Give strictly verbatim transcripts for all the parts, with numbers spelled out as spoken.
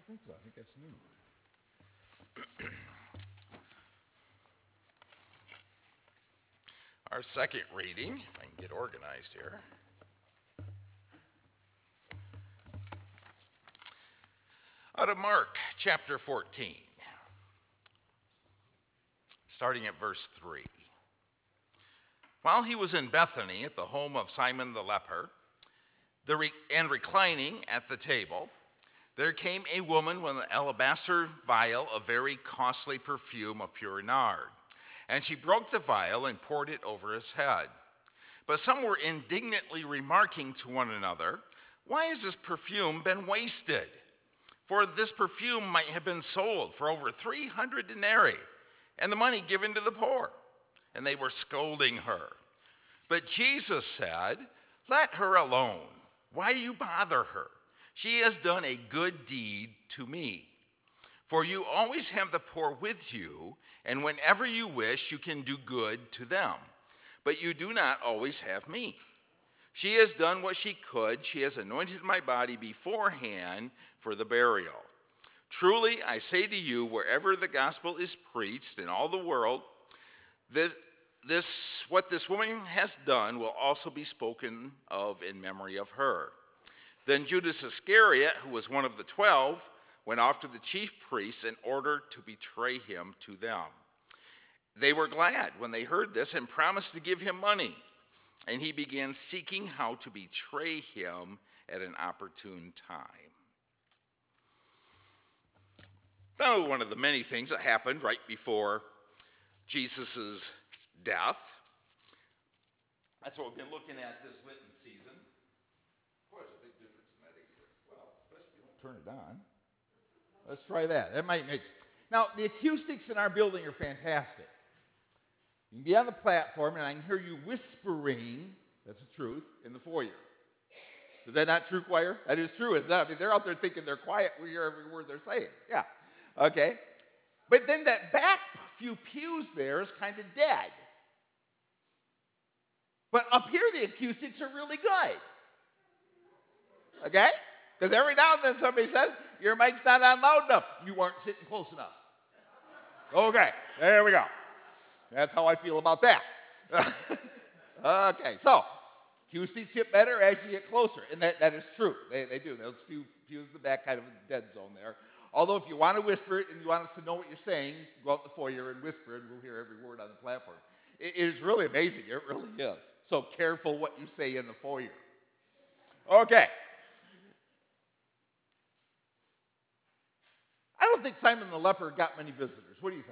think so. I think that's new. Our second reading, if I can get organized here. Out of Mark chapter fourteen, starting at verse three. While he was in Bethany at the home of Simon the leper, the re- and reclining at the table, there came a woman with an alabaster vial of very costly perfume of pure nard, and she broke the vial and poured it over his head. But some were indignantly remarking to one another, "Why has this perfume been wasted? For this perfume might have been sold for over three hundred denarii, and the money given to the poor." And they were scolding her. But Jesus said, "Let her alone. Why do you bother her? She has done a good deed to me. For you always have the poor with you, and whenever you wish, you can do good to them. But you do not always have me. She has done what she could. She has anointed my body beforehand for the burial. Truly, I say to you, wherever the gospel is preached in all the world, this, this what this woman has done will also be spoken of in memory of her." Then Judas Iscariot, who was one of the twelve, went off to the chief priests in order to betray him to them. They were glad when they heard this and promised to give him money. And he began seeking how to betray him at an opportune time. Now, one of the many things that happened right before Jesus' death. That's what we've been looking at this Lenten season. Boy, there's a big difference in that either. Well, especially if you don't turn it on. Let's try that. That might make. Now, the acoustics in our building are fantastic. You can be on the platform, and I can hear you whispering, that's the truth, in the foyer. Is that not true, choir? That is true, isn't it? I mean, they're out there thinking they're quiet. We hear every word they're saying. Yeah. Okay. But then that back few pews there is kind of dead. But up here, the acoustics are really good. Okay? Because every now and then somebody says, "Your mic's not on loud enough." You weren't sitting close enough. Okay, there we go. That's how I feel about that. Okay, so acoustics get better as you get closer, and that, that is true. They, they do. Those few pews in the back, kind of a dead zone there. Although if you want to whisper it and you want us to know what you're saying, go out in the foyer and whisper, and we'll hear every word on the platform. It, it is really amazing. It really is. So careful what you say in the foyer. Okay. I don't think Simon the leper got many visitors. What do you think?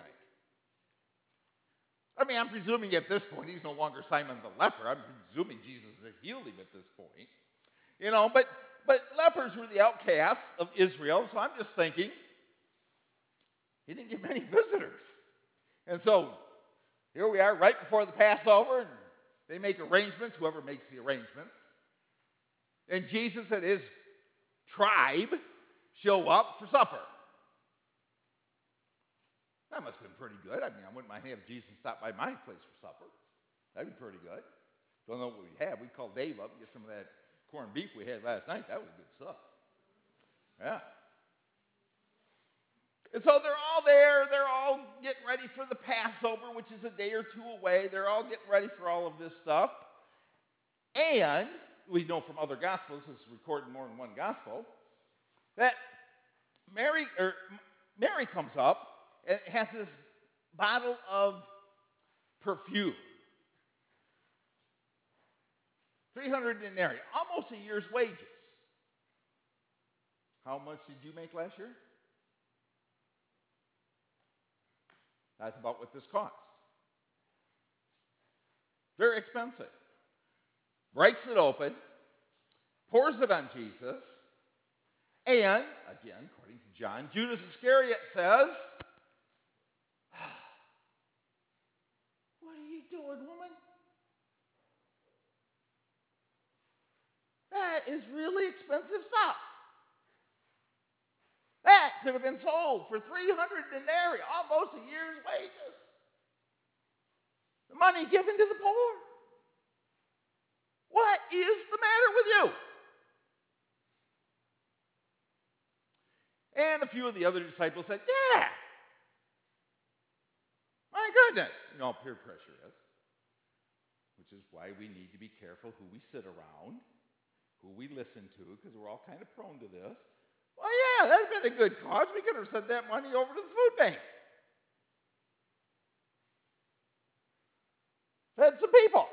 I mean, I'm presuming at this point he's no longer Simon the leper. I'm presuming Jesus has healed him at this point. You know, but but lepers were the outcasts of Israel, so I'm just thinking he didn't get many visitors. And so here we are right before the Passover, and they make arrangements, whoever makes the arrangements. And Jesus and his tribe show up for supper. That must have been pretty good. I mean, I wouldn't mind having Jesus stop by my place for supper. That'd be pretty good. Don't know what we had. We called Dave up and get some of that corned beef we had last night. That was good stuff. Yeah. And so they're all there. They're all getting ready for the Passover, which is a day or two away. They're all getting ready for all of this stuff. And we know from other Gospels, this is recorded more than one Gospel, that Mary, or Mary comes up and has this bottle of perfume. three hundred denarii, almost a year's wages. How much did you make last year? That's about what this cost. Very expensive. Breaks it open, pours it on Jesus, and, again, according to John, Judas Iscariot says, "What are you doing, woman? That is really expensive stuff. That could have been sold for three hundred denarii, almost a year's wages. The money given to the poor. What is the matter with you?" And a few of the other disciples said, yeah, my goodness. You know how peer pressure is, which is why we need to be careful who we sit around, who we listen to, because we're all kind of prone to this. Well, yeah, that'd been a good cause. We could have sent that money over to the food bank. Fed some people.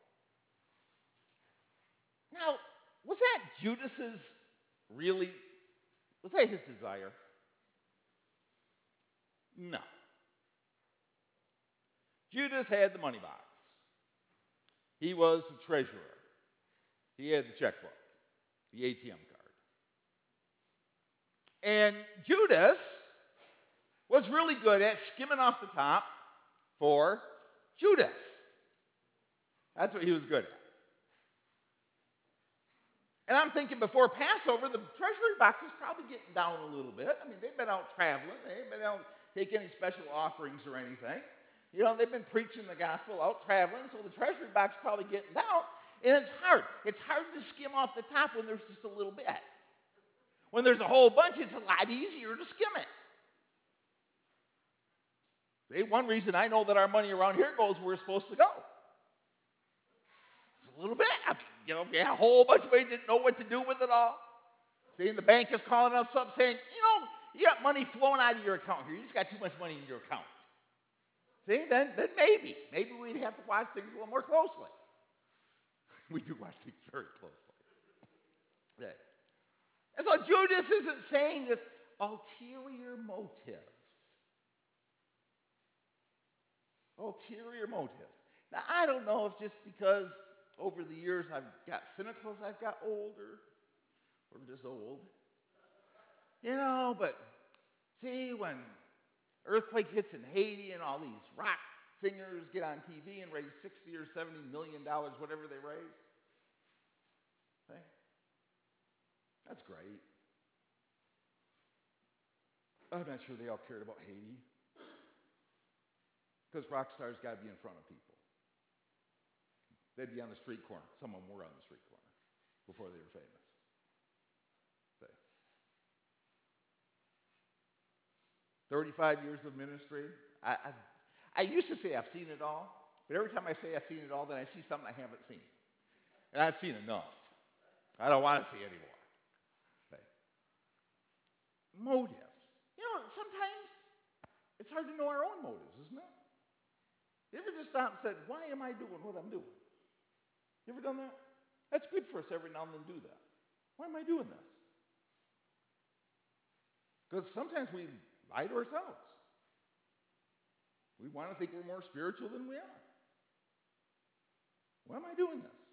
Now, was that Judas's really, was that his desire? No. Judas had the money box. He was the treasurer. He had the checkbook, the A T M card. And Judas was really good at skimming off the top for Judas. That's what he was good at. And I'm thinking before Passover, the treasury box is probably getting down a little bit. I mean, they've been out traveling. They haven't been out taking any special offerings or anything. You know, they've been preaching the gospel, out traveling, so the treasury box is probably getting down. And it's hard. It's hard to skim off the top when there's just a little bit. When there's a whole bunch, it's a lot easier to skim it. See, one reason I know that our money around here goes where it's supposed to go. It's a little bit. I mean, you know, we had a whole bunch of ways didn't know what to do with it all. See, and the bank is calling us up saying, you know, you got money flowing out of your account here. You just got too much money in your account. See, then, then maybe. Maybe we'd have to watch things a little more closely. We do watch things very closely. Okay. And so Judas isn't saying this ulterior motives. Ulterior motives. Now, I don't know if just because over the years I've got cynical as I've got older, or just old. You know, but see, when earthquake hits in Haiti and all these rock singers get on T V and raise sixty or seventy million dollars, whatever they raise, okay? That's great. I'm not sure they all cared about Haiti, because rock stars got to be in front of people. They'd be on the street corner. Some of them were on the street corner before they were famous. Okay. thirty-five years of ministry. I, I, I used to say I've seen it all, but every time I say I've seen it all, then I see something I haven't seen. And I've seen enough. I don't want to see anymore. Okay. Motives. You know, sometimes it's hard to know our own motives, isn't it? You ever just stopped and said, why am I doing what I'm doing? You ever done that? That's good for us every now and then to do that. Why am I doing this? Because sometimes we lie to ourselves. We want to think we're more spiritual than we are. Why am I doing this?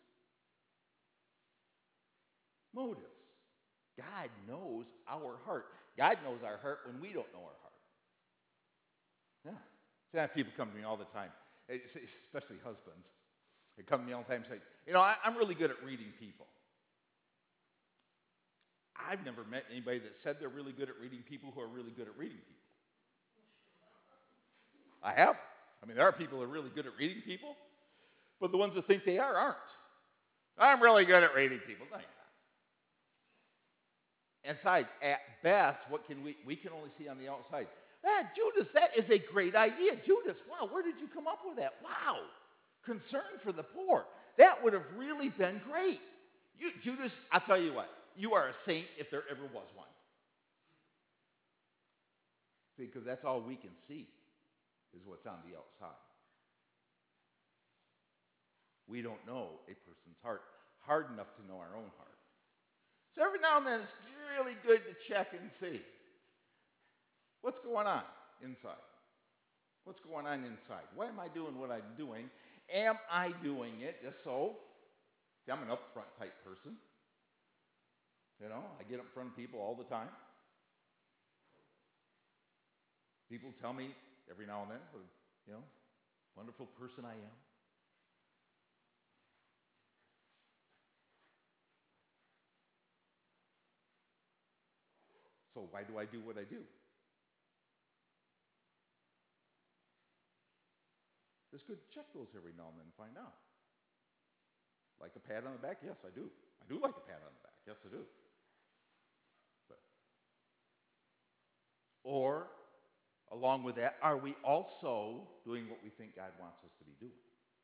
Motives. God knows our heart. God knows our heart when we don't know our heart. Yeah. See, I have people come to me all the time, especially husbands. They come to me all the time and say, you know, I, I'm really good at reading people. I've never met anybody that said they're really good at reading people who are really good at reading people. I have. I mean, there are people who are really good at reading people, but the ones that think they are aren't. I'm really good at reading people. No, you're not. And besides, at best, what can we, we can only see on the outside. Ah, Judas, that is a great idea. Judas, wow, where did you come up with that? Wow, concern for the poor. That would have really been great. You, Judas, I'll tell you what, you are a saint if there ever was one. See, because that's all we can see is what's on the outside. We don't know a person's heart hard enough to know our own heart. So every now and then it's really good to check and see. What's going on inside? What's going on inside? Why am I doing what I'm doing? Am I doing it just so? See, I'm an upfront type person. You know, I get up in front of people all the time. People tell me every now and then, you know, wonderful person I am. So why do I do what I do? It's good to check those every now and then and find out. Like a pat on the back? Yes, I do. I do like a pat on the back. Yes, I do. But Or, along with that, are we also doing what we think God wants us to be doing?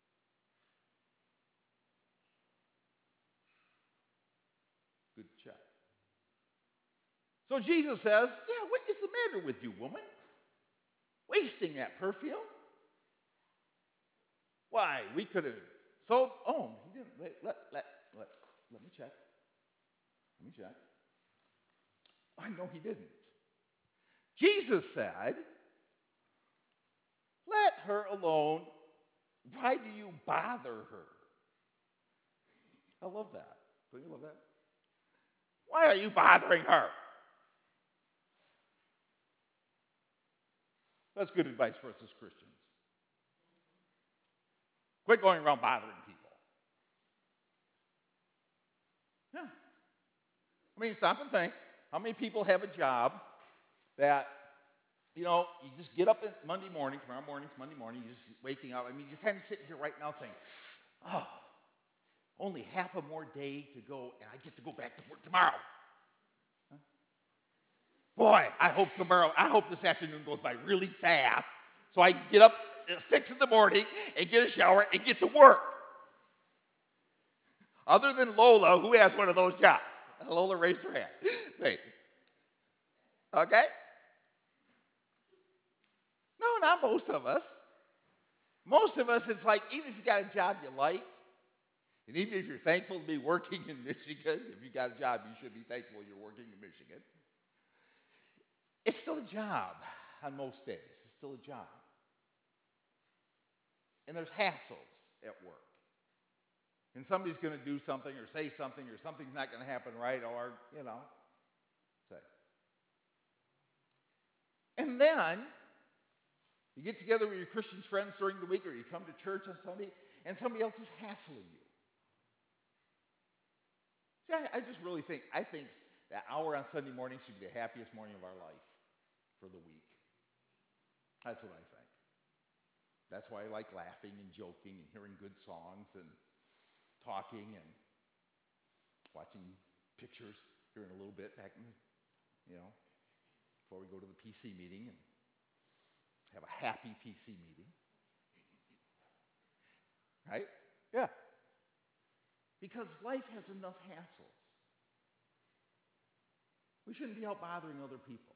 Good check. So Jesus says, yeah, what is the matter with you, woman? Wasting that perfume? Why, we could have sold, oh, he didn't, wait, let, let, let, let me check. Let me check. I know he didn't. Jesus said, let her alone. Why do you bother her? I love that. Don't you love that? Why are you bothering her? That's good advice for us as Christians. Quit going around bothering people. Yeah. I mean, stop and think. How many people have a job that, you know, you just get up in Monday morning, tomorrow morning's Monday morning, you're just waking up. I mean, you're kind of sitting here right now saying, oh, only half a more day to go, and I get to go back to work tomorrow. Huh? Boy, I hope tomorrow, I hope this afternoon goes by really fast so I can get up at six in the morning and get a shower and get to work. Other than Lola, who has one of those jobs? Lola raised her hand. Wait. Okay? No, not most of us. Most of us, it's like, even if you got a job you like, and even if you're thankful to be working in Michigan, if you got a job, you should be thankful you're working in Michigan. It's still a job on most days. It's still a job. And there's hassles at work. And somebody's going to do something or say something or something's not going to happen right or, you know, say. And then you get together with your Christian friends during the week or you come to church on Sunday and somebody else is hassling you. See, I, I just really think, I think that hour on Sunday morning should be the happiest morning of our life for the week. That's what I think. That's why I like laughing and joking and hearing good songs and talking and watching pictures here in a little bit back in, you know, before we go to the P C meeting and have a happy P C meeting. Right? Yeah. Because life has enough hassles. We shouldn't be out bothering other people.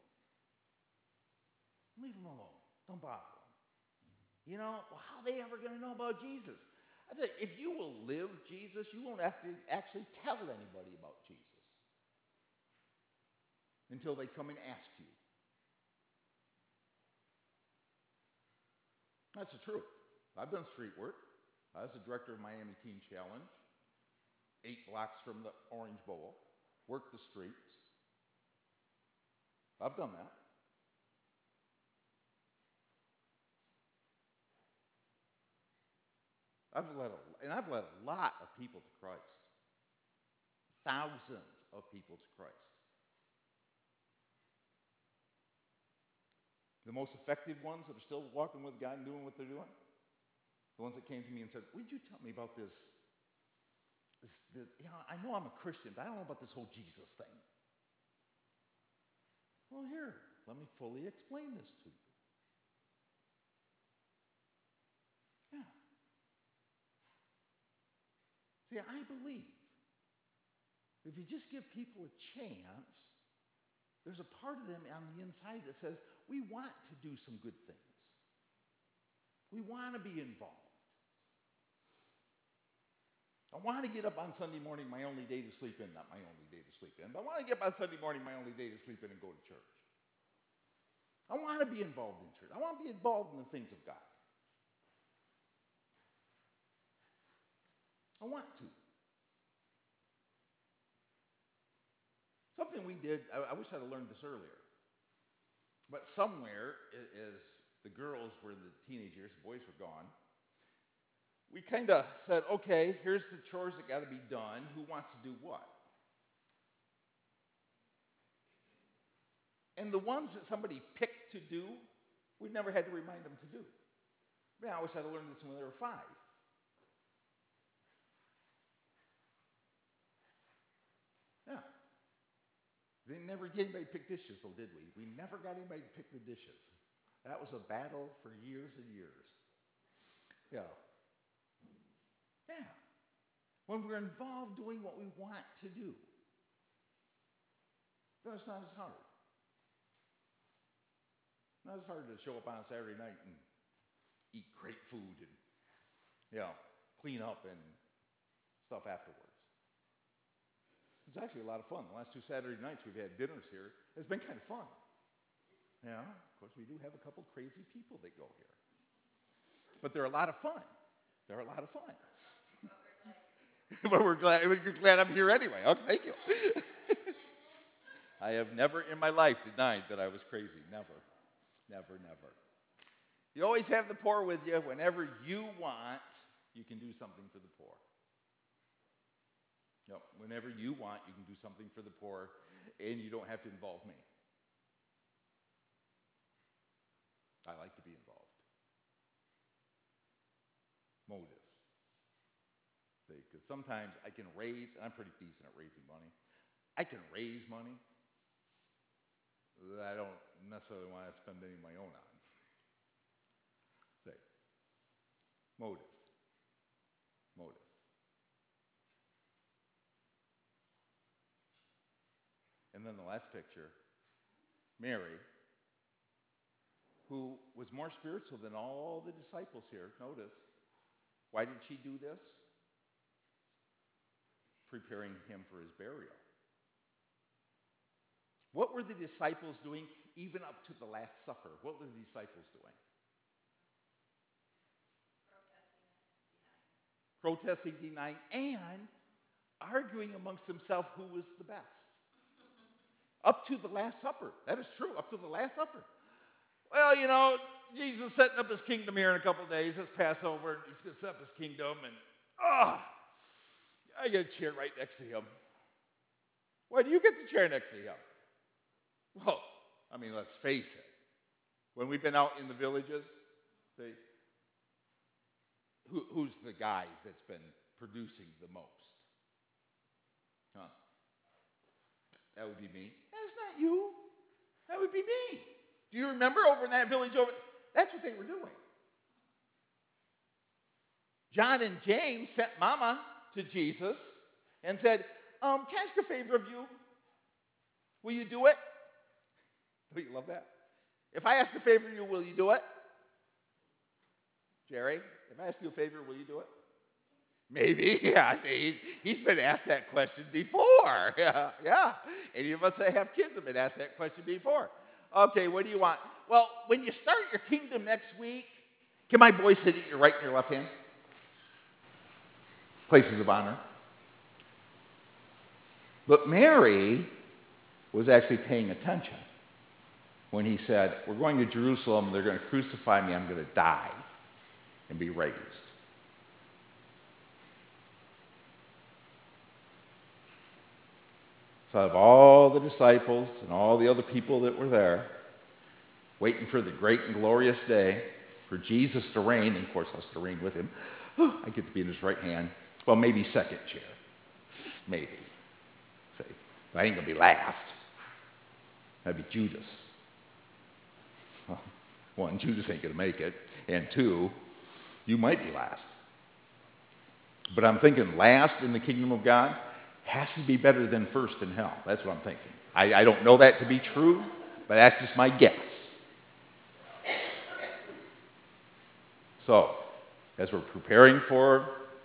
Leave them alone. Don't bother them. You know, well, how are they ever going to know about Jesus? I tell you, if you will live Jesus, you won't have to actually tell anybody about Jesus until they come and ask you. That's the truth. I've done street work. I was the director of Miami Teen Challenge, eight blocks from the Orange Bowl, worked the streets. I've done that. I've led a, and I've led a lot of people to Christ. Thousands of people to Christ. The most effective ones that are still walking with God and doing what they're doing, the ones that came to me and said, would you tell me about this, this, this, you know, I know I'm a Christian, but I don't know about this whole Jesus thing. Well, here, let me fully explain this to you. Yeah. See, I believe if you just give people a chance, there's a part of them on the inside that says, we want to do some good things. We want to be involved. I want to get up on Sunday morning, my only day to sleep in, not my only day to sleep in, but I want to get up on Sunday morning, my only day to sleep in and go to church. I want to be involved in church. I want to be involved in the things of God. I want to. Something we did, I, I wish I'd have learned this earlier, but somewhere, as the girls were the teenage years, the boys were gone, we kind of said, okay, here's the chores that got to be done. Who wants to do what? And the ones that somebody picked to do, we never had to remind them to do. I mean, I wish I'd have learned this when they were five. Yeah. We didn't never get anybody to pick dishes, though, did we? We never got anybody to pick the dishes. That was a battle for years and years. Yeah. Yeah. When we're involved doing what we want to do, then it's not as hard. Not as hard to show up on a Saturday night and eat great food and, you know, clean up and stuff afterwards. It's actually a lot of fun. The last two Saturday nights we've had dinners here. It's been kind of fun. Yeah, of course we do have a couple crazy people that go here. But they're a lot of fun. They're a lot of fun. But we're glad, we're glad I'm here anyway. Okay, thank you. I have never in my life denied that I was crazy. Never. Never, never. You always have the poor with you. Whenever you want, you can do something for the poor. Yep. Whenever you want, you can do something for the poor, and you don't have to involve me. I like to be involved. Motives. Because sometimes I can raise, and I'm pretty decent at raising money. I can raise money that I don't necessarily want to spend any of my own on. Say, motive. Motive. And then the last picture, Mary, who was more spiritual than all the disciples here. Notice, why did she do this? Preparing him for his burial. What were the disciples doing even up to the Last Supper? What were the disciples doing? Protesting, denying, and arguing amongst themselves who was the best. Up to the Last Supper. That is true, up to the Last Supper. Well, you know, Jesus is setting up his kingdom here in a couple of days. It's Passover, and he's going to set up his kingdom, and, ah, oh, I get a chair right next to him. Why do you get the chair next to him? Well, I mean, let's face it. When we've been out in the villages, say, who, who's the guy that's been producing the most? Huh? That would be me. That's not you. That would be me. Do you remember over in that village over? That's what they were doing. John and James sent Mama to Jesus and said, um, can I ask a favor of you? Will you do it? Don't you love that? If I ask a favor of you, will you do it? Jerry, if I ask you a favor, will you do it? Maybe, yeah. See, he's been asked that question before. Yeah, yeah. Any of us that have kids have been asked that question before. Okay, what do you want? Well, when you start your kingdom next week, can my boys sit at your right and your left hand? Places of honor. But Mary was actually paying attention when he said, we're going to Jerusalem, they're going to crucify me, I'm going to die and be raised. So out of all the disciples and all the other people that were there, waiting for the great and glorious day for Jesus to reign, and of course us to reign with him, I get to be in his right hand. Well, maybe second chair. Maybe. Say, but I ain't going to be last. That'd be Judas. Well, one, Judas ain't going to make it. And two, you might be last. But I'm thinking last in the kingdom of God has to be better than first in hell. That's what I'm thinking. I, I don't know that to be true, but that's just my guess. So, as we're preparing for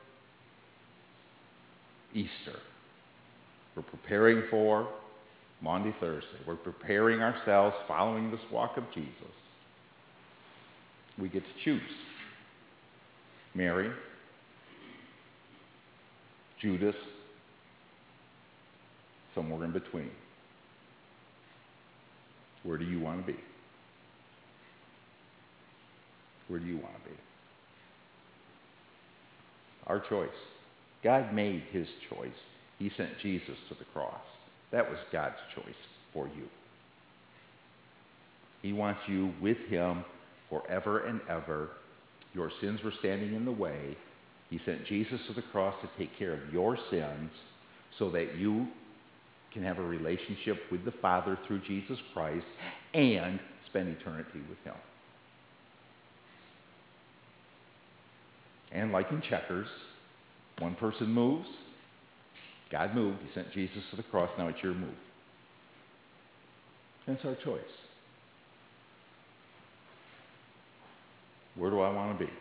Easter, we're preparing for Maundy Thursday, we're preparing ourselves, following this walk of Jesus, we get to choose. Mary, Judas, somewhere in between. Where do you want to be? Where do you want to be? Our choice. God made his choice. He sent Jesus to the cross. That was God's choice for you. He wants you with him forever and ever. Your sins were standing in the way. He sent Jesus to the cross to take care of your sins so that you can have a relationship with the Father through Jesus Christ and spend eternity with him. And like in checkers, one person moves, God moved, he sent Jesus to the cross, now it's your move. And it's our choice. Where do I want to be?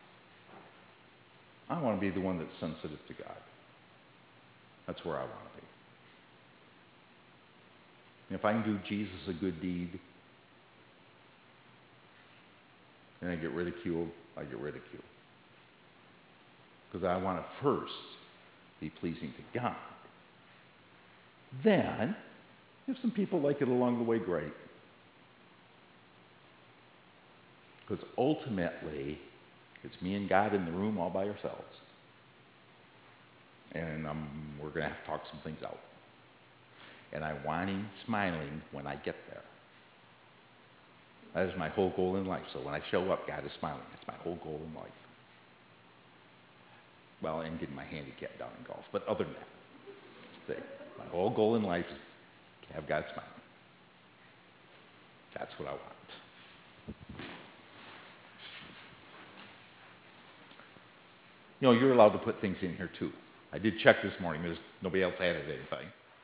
I want to be the one that's sensitive to God. That's where I want to be. And if I can do Jesus a good deed, and I get ridiculed, I get ridiculed. Because I want to first be pleasing to God. Then, if some people like it along the way, great. Because ultimately, it's me and God in the room all by ourselves. And um, we're going to have to talk some things out. And I want him smiling when I get there. That is my whole goal in life. So when I show up, God is smiling. That's my whole goal in life. Well, and getting my handicap down in golf. But other than that, see, my whole goal in life is to have God smiling. That's what I want. You know, you're allowed to put things in here too. I did check this morning. There's nobody else added anything.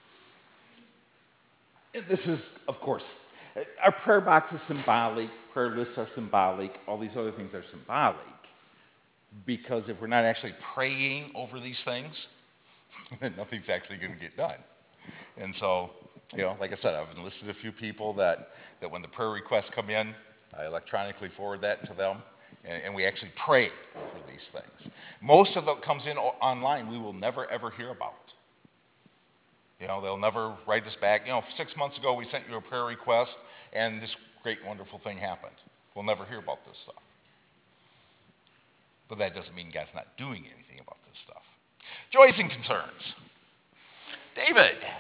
And this is, of course, our prayer box is symbolic. Prayer lists are symbolic. All these other things are symbolic. Because if we're not actually Praying over these things, nothing's actually going to get done. And so, you know, like I said, I've enlisted a few people that, that when the prayer requests come in, I electronically forward that to them, and, and we actually pray for these things. Most of it comes in online we will never, ever hear about. You know, they'll never write us back. You know, six months ago we sent you a prayer request, and this great, wonderful thing happened. We'll never hear about this stuff. But that doesn't mean God's not doing anything about this stuff. Joys and concerns. David